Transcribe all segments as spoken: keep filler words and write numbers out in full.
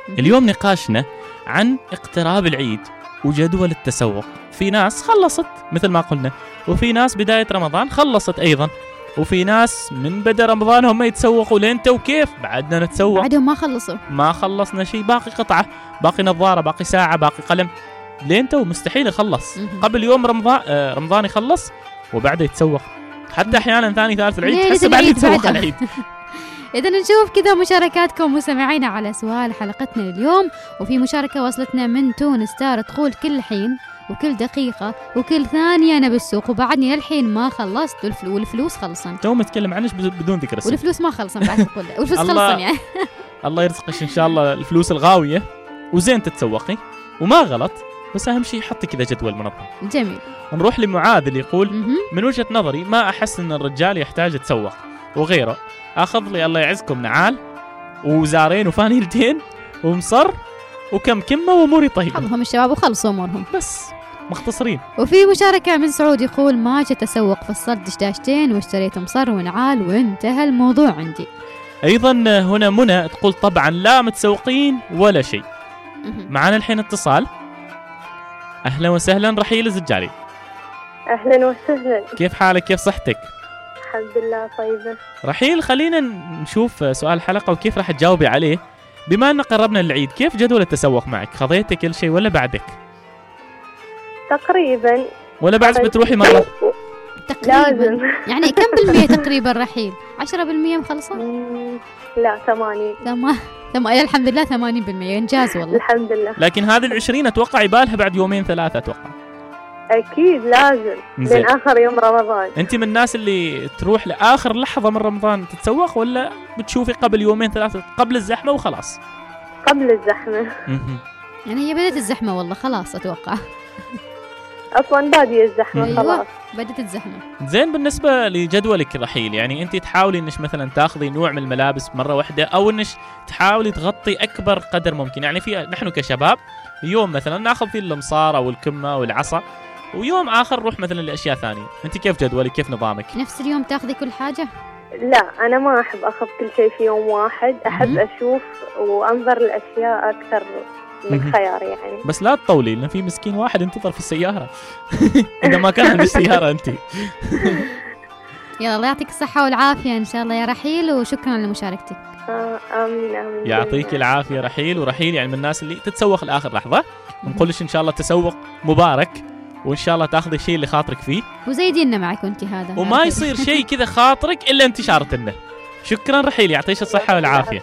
اليوم نقاشنا عن اقتراب العيد وجدول التسوق. في ناس خلصت مثل ما قلنا، وفي ناس بداية رمضان خلصت أيضا، وفي ناس من بدأ رمضان هم يتسوقوا لين تو. كيف بعدنا نتسوق؟ بعدهم ما خلصوا، ما خلصنا شيء، باقي قطعة، باقي نظارة، باقي ساعة، باقي قلم، لين تو مستحيل يخلص. قبل يوم رمضان آه رمضان يخلص وبعده يتسوق، حتى أحيانا ثاني ثالث العيد تحس بعد يتسوق العيد. إذا نشوف كذا مشاركاتكم مستمعينا على سؤال حلقتنا اليوم. وفي مشاركة وصلتنا من تونس تارة تقول كل حين وكل دقيقة وكل ثانية أنا بالسوق وبعدني للحين ما خلصت، والفلوس خلصن. تو متكلم عنش بدون ذكر اسم. والفلوس ما خلصن بعد تقول والفلوس خلصن يعني. الله يرزقش إن شاء الله الفلوس الغاوية وزين تتسوقي وما غلط، بس أهم شيء حطي كذا جدول منظم. جميل. نروح لمعاذ اللي يقول من وجهة نظري ما أحس إن الرجال يحتاج يتسوق وغيره، أخذ لي الله يعزكم نعال وزارين وفانيلتين ومصر وكم كمة وأموري طيبة. حظهم الشباب وخلصوا أمورهم، بس مختصرين. وفي مشاركة من سعود يقول ما جت أسوق، فصلت دشداشتين واشتريت مصر ونعال وانتهى الموضوع عندي. أيضا هنا منى تقول طبعا لا متسوقين ولا شيء. معنا الحين اتصال. أهلا وسهلا رحيل الزجاري. أهلا وسهلا، كيف حالك؟ كيف صحتك؟ الحمد لله طيبة. رحيل خلينا نشوف سؤال الحلقة وكيف راح تجاوبي عليه. بما أن قربنا للعيد، كيف جدول التسوق معك؟ خذيتي كل شيء ولا بعدك؟ تقريبا. ولا بعد بتروحي مرة؟ تقريبا. يعني كم بالمية تقريبا رحيل؟ عشرة بالمية مخلصة؟ لا ثمانين. ثمانين. ثمانين الحمد لله، ثمانين بالمية إنجاز والله. الحمد لله. لكن هذه العشرين أتوقع يبالها بعد يومين ثلاثة أتوقع. أكيد لازم من آخر يوم رمضان. أنت من الناس اللي تروح لآخر لحظة من رمضان تتسوق، ولا بتشوفي قبل يومين ثلاثة قبل الزحمة وخلاص؟ قبل الزحمة. يعني هي بدأت الزحمة والله خلاص أتوقع. أصلاً بادية الزحمة. أيوة. خلاص بدأت الزحمة. زين، بالنسبة لجدولك رحيل، يعني أنت تحاولي إنش مثلا تاخذي نوع من الملابس مرة واحدة، أو إنش تحاولي تغطي أكبر قدر ممكن. يعني في نحن كشباب يوم مثلا ناخذ فيه المصارة والكمة والعصا، ويوم آخر نروح مثلا لأشياء ثانية. أنت كيف جدولك؟ كيف نظامك؟ نفس اليوم تاخذي كل حاجة؟ لا أنا ما أحب أخذ كل شيء في يوم واحد، أحب أشوف وأنظر الأشياء أكثر من خيار يعني. بس لا تطولي، لأن في مسكين واحد ينتظر في السيارة. إذا ما كان عندك سيارة أنت. يا الله يعطيك الصحة والعافية إن شاء الله يا رحيل، وشكرا لمشاركتك. آه آمين آمين. يعطيك العافية رحيل. ورحيل يعني من الناس اللي تتسوق لآخر لحظة، ونقولش إن شاء الله تسوق مبارك، وإن شاء الله تاخذي الشيء اللي خاطرك فيه وزيدينا معك وانت هذا، وما يصير شيء كذا خاطرك إلا انتشار لنا. شكرا رحيل، يعطيك الصحة والعافية.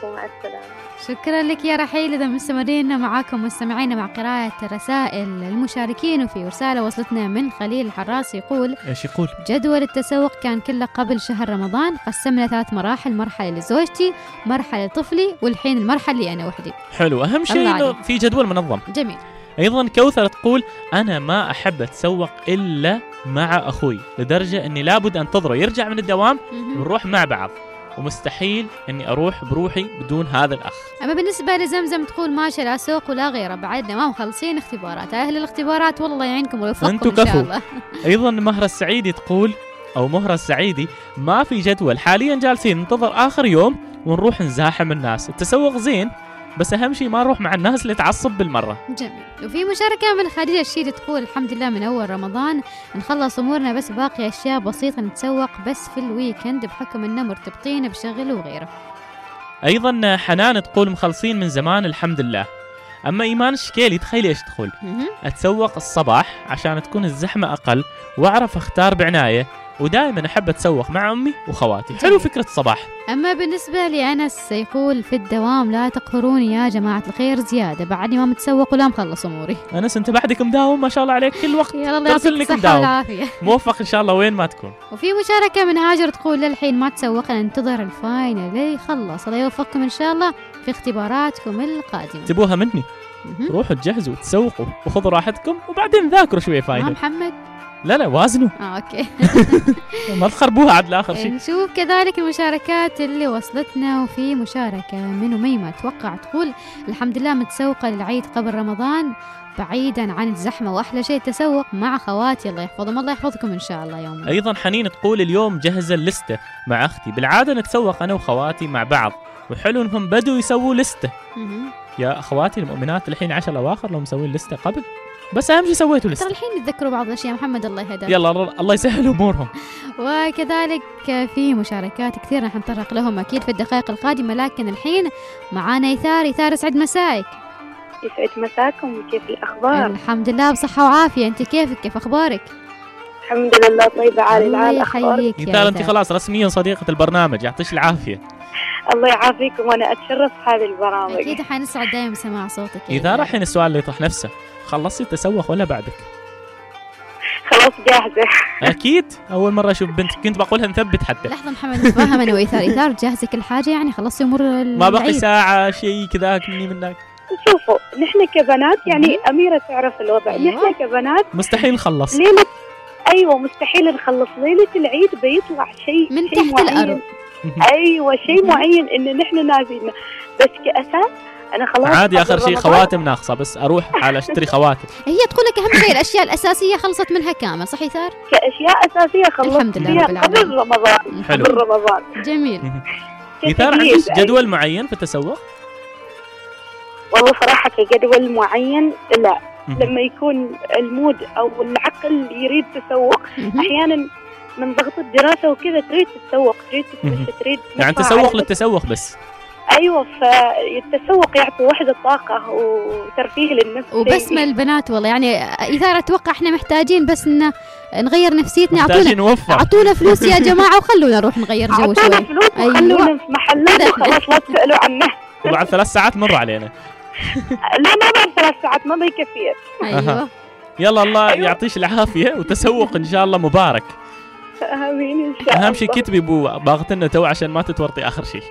شكرا لك يا رحيل. إذا مستمرين معاكم مستمعين مع قراءة رسائل المشاركين، وفي رسالة وصلتنا من خليل الحراس يقول ايش يقول؟ جدول التسوق كان كله قبل شهر رمضان، قسمنا ثلاث مراحل، مرحلة لزوجتي، مرحلة لطفلي، والحين المرحلة اللي أنا وحدي. حلو، أهم شيء إنه في جدول منظم. جميل. أيضا كوثر تقول أنا ما أحب أتسوق إلا مع أخوي، لدرجة أني لابد أنتظره يرجع من الدوام ونروح مع بعض، ومستحيل أني أروح بروحي بدون هذا الأخ. أما بالنسبة لزمزم تقول ماشي لا سوق ولا غيره، بعدنا ما مخلصين اختبارات. أهل الاختبارات والله يعينكم ويوفقكم إن شاء الله. أيضا مهرة السعيدي تقول أو مهرة السعيدي ما في جدول حاليا، جالسين ننتظر آخر يوم ونروح نزاحم الناس. التسوق زين، بس أهم شيء ما نروح مع الناس اللي تعصب بالمرة. جميل. وفي مشاركة من خديجة الشيد تقول الحمد لله من أول رمضان نخلص أمورنا، بس باقي أشياء بسيطة نتسوق بس في الويكند بحكم إننا مرتبطين بشغل وغيره. أيضا حنان تقول مخلصين من زمان الحمد لله. أما إيمان الشكيلي تخيلي إيش تقول؟ أتسوق الصباح عشان تكون الزحمة أقل وأعرف أختار بعناية، ودائما أحب أتسوق مع أمي وخواتي. حلو فكرة الصباح. أما بالنسبة لأنس يقول في الدوام لا تقهروني يا جماعة الخير زيادة، بعدني ما متسوق ولا مخلص أموري. أنس أنت بعدك مداوم ما شاء الله عليك كل وقت. يا الله يعطيك الصحة والعافية. موفق إن شاء الله وين ما تكون. وفي مشاركة من هاجر تقول للحين ما تسوق، ننتظر الفاينل اللي يخلص. الله يوفقكم إن شاء الله في اختباراتكم القادمة. تبوها مني. روحوا تجهزوا وتسوقوا وخذوا راحتكم وبعدين ذاكروا شوية فاينل. محمد لا لا وازنوا. اه اوكي. ما تخربوها عاد لاخر شيء. نشوف كذلك المشاركات اللي وصلتنا. وفي مشاركة من أميمة اتوقع تقول الحمد لله متسوقة للعيد قبل رمضان بعيدا عن الزحمة، واحلى شيء تسوق مع خواتي الله يحفظهم. الله يحفظكم ان شاء الله يوم. ايضا حنين تقول اليوم جهز اللستة مع اختي، بالعادة نتسوق انا وخواتي مع بعض، وحلو انهم بدوا يسووا لستة يا اخواتي المؤمنات الحين عشر اواخر لو مسوين لسته قبل، بس اهم شيء سويتوا ترى لسته. الحين يتذكروا بعض الاشياء محمد الله يهداك. يلا الله يسهل امورهم. وكذلك في مشاركات كثير راح نتطرق لهم اكيد في الدقائق القادمه، لكن الحين معانا ايثار. ايثار يسعد مساك. يسعد مساكم، كيف الأخبار؟ الحمد لله بصحه وعافيه، انت كيفك؟ كيف اخبارك؟ الحمد لله طيبة عالي العال. الله أخبارك؟ يحييك يا ايثار انت إيثار. خلاص رسميا صديقة البرنامج، يعطيش العافية. الله يعافيكم، وأنا أتشرف بهذه البرامج. اكيد حنسعد دائما بسماع صوتك يا ايثار الحين السؤال اللي يطرح نفسه، خلصتي التسوق ولا بعدك؟ خلاص جاهزة. اكيد اول مرة اشوف بنت كنت بقولها نثبت حتى. لحظه محمد نتفاهم انا وايثار. ايثار جاهزه كل حاجه يعني خلصتي امور ما بقي العيد؟ ساعة شيء كذا مني منك. شوفوا نحن كبنات يعني أميرة تعرف الوضع. أيوة. نحن كبنات مستحيل نخلص. ليلة، أيوة مستحيل نخلص. ليلة العيد بيطلع شيء من شيء تحت معين. الأرض. أيوة شيء معين إن نحن نازلين، بس كأساس أنا خلاص عادي اخر قبل شيء رمضان. خواتم ناقصة، بس اروح على اشتري خواتم. هي تقول لك اهم شيء الاشياء الاساسيه خلصت منها كامل، صح ايثار؟ كأشياء أساسية خلصت الحمد لله فيها رب العالمين. قبل رمضان. حلو. قبل رمضان. جميل. ايثار كتجهيز، عندك جدول معين في التسوق؟ والله صراحة كجدول معين لا. مهم. لما يكون المود أو العقل يريد تسوق، مهم. أحيانا من ضغط الدراسة وكذا تريد تتسوق، تريد مهم. تتمشى، تريد يعني تطلع تسوق على- للتسوق بس. أيوة، فالتسوق يعطي وحدة طاقة وترفيه للنفس. وبسمة البنات والله يعني ايثار اتوقع احنا محتاجين بس ان نغير نفسيتنا. اعطونا محتاجين نوفر. اعطونا فلوس يا جماعه وخلونا نروح نغير جو أعطونا شوي. فلوس أيوة. وخلونا في محلات وخلاص لا تسألوا عنه. وبعد ثلاث ساعات مروا علينا. لا ما بعد ثلاث ساعات ما بيكفي. ايوه يلا الله أيوة. يعطيش العافية وتسوق إن شاء الله مبارك. آمين إن شاء الله. أهم شيء كتبي بو باغتنا تو عشان ما تتورطي آخر شيء.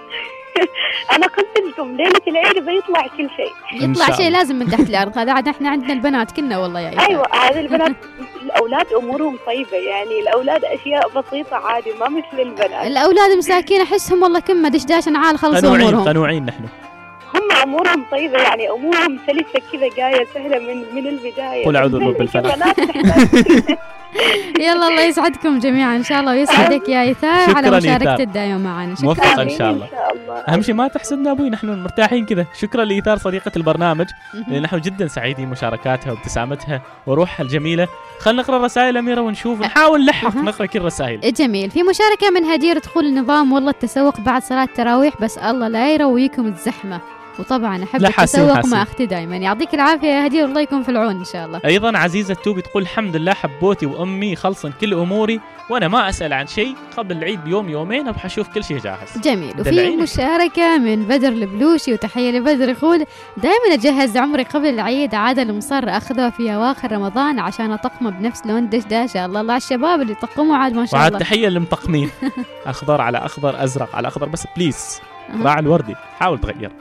أنا قلت لكم ليلة العيد بيطلع كل شيء. إن يطلع شاء شيء الله. لازم من تحت الارض. هذا عاد احنا عندنا البنات كنا والله يا ايثار. أيوة هذه البنات الأولاد أمورهم طيبة، يعني الأولاد أشياء بسيطة عادي ما مثل البنات. الاولاد مساكين احسهم والله كم دشداش عال خلصوا قنوعين امورهم. قنوعين نحن. هم أمورهم طيبة، يعني أمورهم سلسة كذا جاية سهلة من من البداية. قل أعوذ برب الفلق. البنات تحتاج- يلا الله يسعدكم جميعا ان شاء الله ويسعدك يا ايثار على شكراً مشاركتك إيثار. الدائمه معنا. شكرا. موفقة إن آمين شاء الله. إن شاء الله. أهم شيء ما تحسدنا أبوي، نحن مرتاحين كذا. شكرا لإيثار صديقة البرنامج، لأن نحن جدا سعيدين مشاركاتها وابتسامتها وروحها الجميلة. خلينا نقرأ رسائل أميرة ونشوف نحاول نلحق أها. نقرأ كل الرسائل. جميل. في مشاركة من هدير تقول النظام والله التسوق بعد صلاة التراويح، بس الله لا يرويكم الزحمة. وطبعا أحب لا حاسين التسوق حاسين. مع أختي دائما. يعطيك العافية يا هدير، الله يكون في العون إن شاء الله. أيضا عزيزة توبي تقول الحمد لله حبوتي وأمي خلصن كل أموري وأنا ما أسأل عن شيء قبل العيد بيوم يومين أبغى أشوف كل شيء جاهز. جميل. وفي دلعيني. مشاركة من بدر البلوشي، وتحية لبدر، يقول دائما أجهز عمري قبل العيد، عادة المصر أخذها في أواخر رمضان عشان أطقمه بنفس لون دشداشة. الله الله على الشباب اللي طقموا عاد ما شاء وعاد الله. تحية للمطقمين. أخضر على أخضر، أزرق على أخضر، بس بليز أها. راعي الوردي حاول تغير.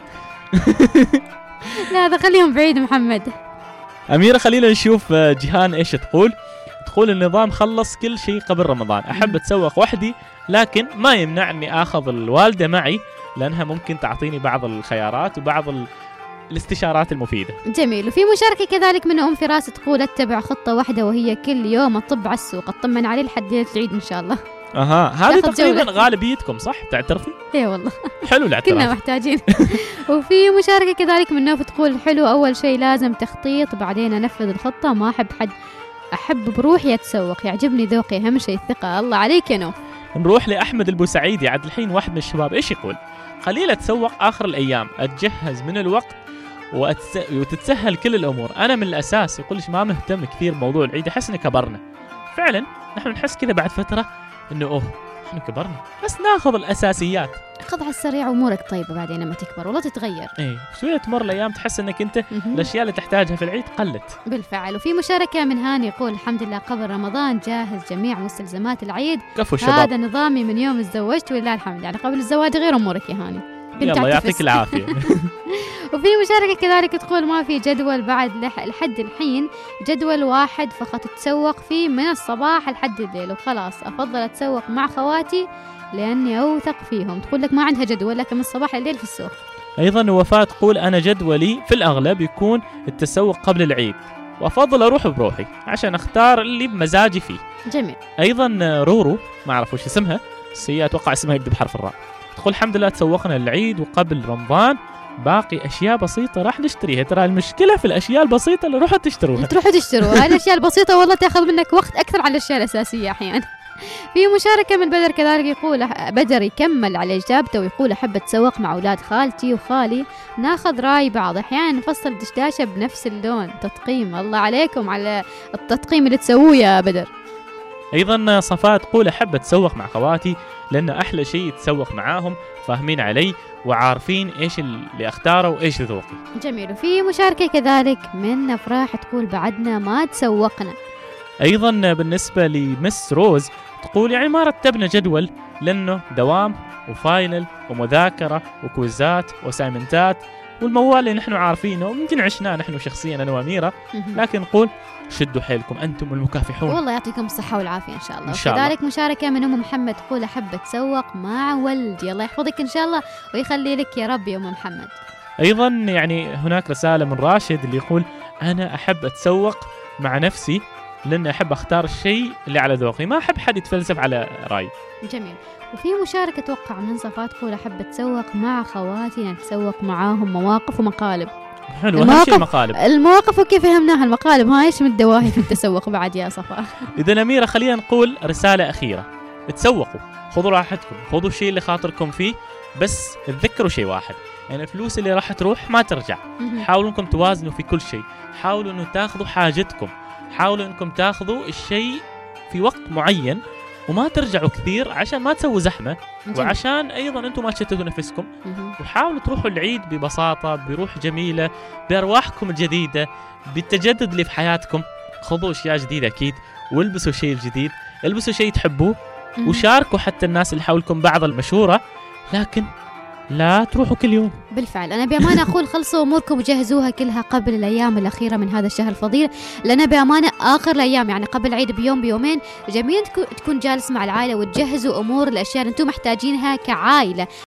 لا هذا خليهم بعيد محمد. أميرة خلينا نشوف آه، جيهان إيش تقول. تقول النظام خلص كل شيء قبل رمضان، أحب أتسوق وحدي لكن ما يمنع أني آخذ الوالدة معي لأنها ممكن تعطيني بعض الخيارات وبعض ال... الاستشارات المفيدة. جميل. وفي مشاركة كذلك من أم فراس تقول اتبع خطة واحدة وهي كل يوم أطب على السوق أطمن عليه لحد ليلة العيد إن شاء الله. أها هذه تاخذ تقريبا جولة. غالبيتكم صح تعترفي؟ إيه والله حلو كنا الاعتراف. محتاجين. وفي مشاركة كذلك من نوف تقول حلو، أول شيء لازم تخطيط بعدين أنفذ الخطة، ما أحب حد، أحب بروحي أتسوق، يعجبني ذوقي، أهم شيء الثقة. الله عليك يا نوف. نروح لأحمد البوسعيدي. عاد الحين واحد من الشباب إيش يقول؟ قليل أتسوق آخر الأيام، أتجهز من الوقت وأتس... وتتسهل كل الأمور. أنا من الأساس يقول ليش ما مهتم كثير بموضوع العيد، أحس إن كبرنا. فعلا نحن نحس كذا بعد فترة إنه أوه نحن كبرنا، بس ناخذ الأساسيات. خذ على السريع أمورك طيبة بعدين لما تكبر ولا تتغير. إيه شوية تمر الأيام تحس إنك أنت مهم. الأشياء اللي تحتاجها في العيد قلت. بالفعل. وفي مشاركة من هاني يقول الحمد لله قبل رمضان جاهز جميع مستلزمات العيد، كفو الشباب. هذا نظامي من يوم تزوجت ولله الحمد. يعني قبل الزواج غير أمورك يا هاني. كنت يلا أعتفس. يعطيك العافية. وفي مشاركة كذلك تقول ما في جدول بعد لح- لحد الحين، جدول واحد فقط تسوق فيه من الصباح لحد الليل وخلاص. أفضل أتسوق مع خواتي لأني أوثق فيهم. تقول لك ما عندها جدول لكن من الصباح لليل في السوق. أيضا وفاة تقول أنا جدولي في الأغلب يكون التسوق قبل العيد وأفضل أروح بروحي عشان أختار اللي بمزاجي فيه. جميل. أيضا رورو ما أعرف وش اسمها بس هي أتوقع اسمها يبدأ بحرف الراء. تقول الحمد لله تسوقنا للعيد وقبل رمضان باقي اشياء بسيطه راح نشتريها. ترى المشكله في الاشياء البسيطه اللي روحوا تشتروها تروحوا تشتروا. هاي الاشياء البسيطه والله تاخذ منك وقت اكثر على الاشياء الاساسيه احيانا. في مشاركة من بدر كذلك يقول بدر يكمل على إجابته ويقول أحب أتسوق مع أولاد خالتي وخالي، ناخذ رأي بعض، أحيانا نفصل دشداشة بنفس اللون. تطقيم، الله عليكم على التطقيم اللي تسووه يا بدر. ايضا صفاء تقول احب اتسوق مع خواتي لان احلى شيء يتسوق معاهم، فاهمين علي وعارفين ايش اللي اختاره وايش ذوقي. جميل. وفي مشاركة كذلك من أفراح تقول بعدنا ما تسوقنا. ايضا بالنسبه لمس روز تقول يعني ما رتبنا جدول لانه دوام وفاينل ومذاكره وكويزات وسايمنتات والموال اللي نحن عارفينه وممكن عشناه نحن شخصيا انا واميره، لكن نقول شدوا حيلكم انتم المكافحون. والله يعطيكم الصحه والعافيه ان شاء الله. إن شاء الله. وكذلك مشاركه من ام محمد تقول احب اتسوق مع ولدي، الله يحفظك ان شاء الله ويخلي لك يا رب يا ام محمد. ايضا يعني هناك رساله من راشد اللي يقول انا احب اتسوق مع نفسي لأن أحب أختار الشيء اللي على ذوقي، ما أحب حد يتفلسف على رأي. جميل. وفي مشاركة توقع من صفات تقول أحب أتسوق مع خواتي، نتسوق معاهم مواقف ومقالب. حلو. أهم شيء المقالب. المواقف وكيف فهمناها المقالب، ها إيش من الدواهي في التسوق بعد يا صفاء. إذا أميرة خلينا نقول رسالة أخيرة، تسوقوا، خذوا راحتكم، خذوا الشيء اللي خاطركم فيه، بس تذكروا شيء واحد، يعني الفلوس اللي راح تروح ما ترجع. حاولوا أنكم توازنوا في كل شيء، حاولوا أنه تاخذوا حاجتكم، حاولوا انكم تاخذوا الشيء في وقت معين وما ترجعوا كثير عشان ما تسووا زحمه. جميل. وعشان ايضا انتم ما تشتتوا نفسكم. وحاولوا تروحوا العيد ببساطه، بروح جميله، بارواحكم الجديده، بالتجدد اللي في حياتكم. خذوا اشياء جديده اكيد، والبسوا شيء جديد، البسوا شيء تحبوه، وشاركوا حتى الناس اللي حولكم بعض المشوره، لكن لا تروحوا كل يوم. بالفعل أنا بأمانة أقول خلصوا أموركم وجهزوها كلها قبل الأيام الأخيرة من هذا الشهر الفضيل، لأن بأمانة آخر الأيام يعني قبل العيد بيوم بيومين جميل تكون جالس مع العائلة وتجهزوا أمور الأشياء اللي أنتم محتاجينها كعائلة.